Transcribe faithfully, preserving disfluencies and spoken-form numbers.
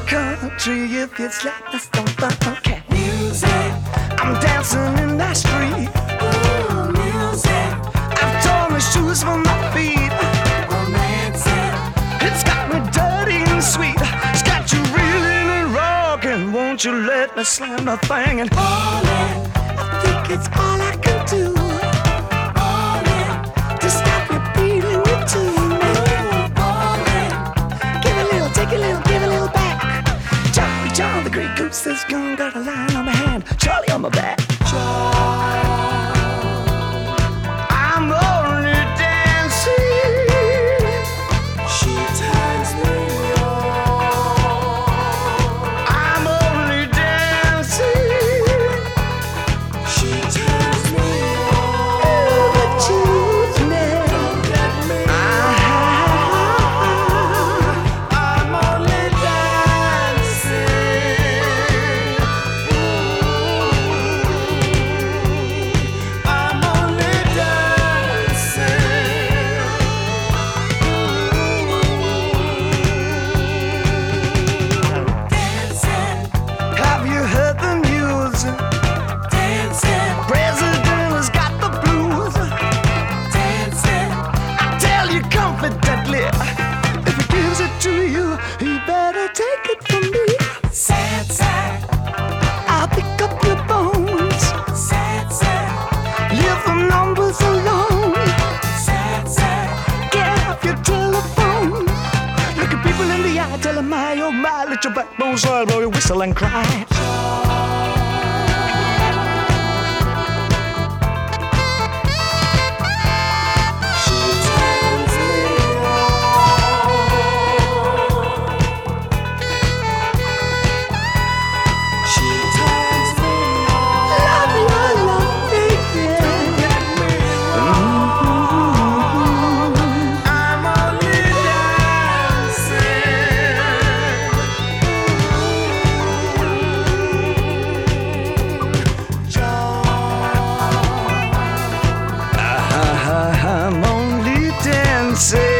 country if it's like the funky music. I'm dancing in that street. Ooh, music. I've torn the shoes from my feet. Romancing. It's got me dirty and sweet. It's got you reeling and rocking. Won't you let me slam the thing and ballin'? I think it's all I can do. Ballin' to stop you beating me too. Ballin'. Give a little, take a little, give a little back. Charlie John, the great goose is gone. Got a lion on my hand, Charlie on my back. Charlie, I'm only dancing. She turns me on. I'm only dancing. She turns me on. But choose me. I'm only dancing. I'm only dancing. Dancing. Have you heard the news? Dancing. President has got the blues. Dancing. I tell you confidently, if he gives it to you, he better take it from me. Sad, sad. I'll pick up your bones. Sad, sad. Leave the numbers alone. Sad, sad. Get off your telephone. Look at people in the eye, tell them my, oh my, let your backbone slide, blow your whistle and cry. She turns me on. She turns me on. Love your love, baby. I'm only dancing. I'm only dancing.